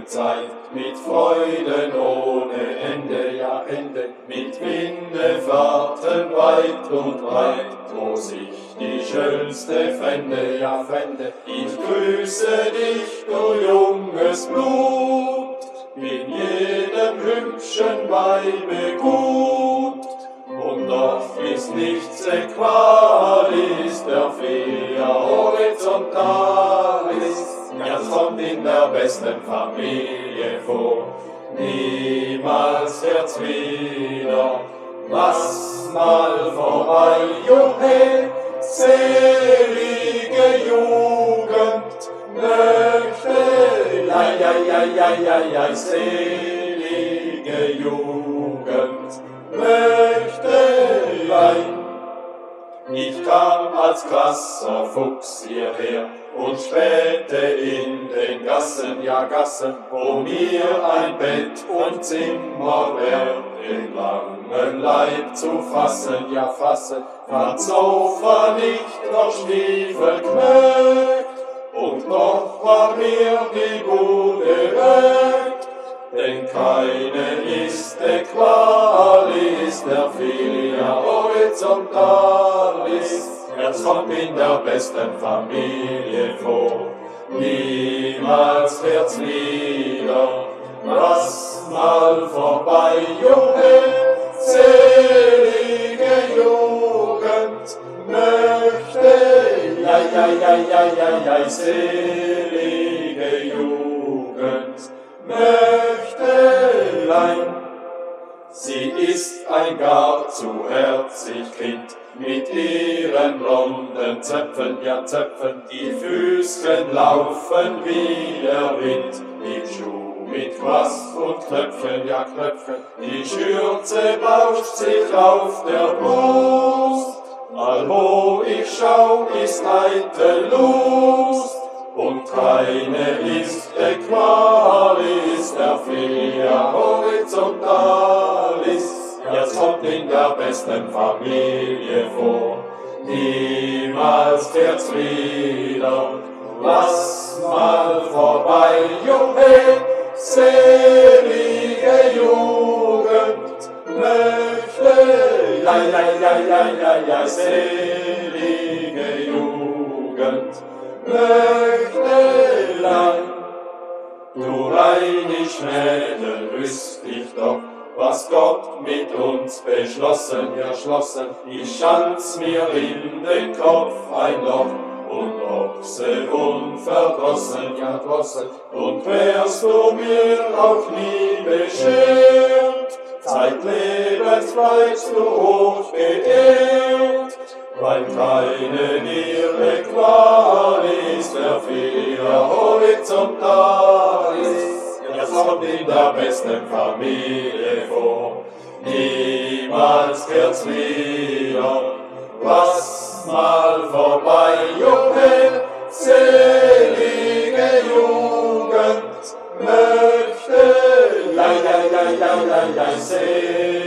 Jugendzeit, mit Freuden ohne Ende, ja Ende, mit Minnefahrten weit und breit, wo sich die schönste fände, ja fände. Ich grüße dich, du junges Blut, in jedem hübschen Weibe gut. Und doch ist nichts Äqualis, der Via Horizontalis, ja, das kommt in der besten Familie vor. Niemals wird's wieder, lass mal vorbei, juhe, selige Jugend, möchte, ja, selige Jugend, möchte. Ich kam als krasser Fuchs hierher und spähte in den Gassen, ja Gassen, wo mir ein Bett und Zimmer wär, den langen Leib zu fassen, ja fassen, fand Sofa nicht, noch Stiefel knöckt, und doch war mir die Bude weckt, denn keine ist Äqualis, der Via Horizontalis, es kommt in der besten Familie vor. Niemals wird's wieder, lass mal vorbei, juhe, selige Jugend, möchte, ja, selige Jugend, möchtelein. Sie ist ein gar zu herzig Kind, mit ihren blonden Zöpfen, ja Zöpfen, die Füßchen laufen wie der Wind, im Schuh mit Quast und Knöpfchen, ja Knöpfchen, die Schürze bauscht sich auf der Brust, allwo ich schau, ist eitel Lust, und keine ist Äqualis, der Via Horizontalis, ja, es kommt in der besten Familie vor. Niemals wird's wieder, lass mal vorbei, juhe, selige Jugend, möchte, ja, selige Jugend, möchtelein. Du reinig Mädel, wüsst ich doch, was Gott mit uns beschlossen, ja schlossen. Ich schanz mir in den Kopf ein Loch und Ochse unverdrossen, ja drossen. Und wärst du mir auch nie beschert, zeitlebens bleibst du hoch geehrt, weil keine dir Äqualis, der Via Horizontalis, das kommt in der besten Familie vor. Niemals wird's wieder, lass mal vorbei, juhe, selige Jugend, möchte, ja, selige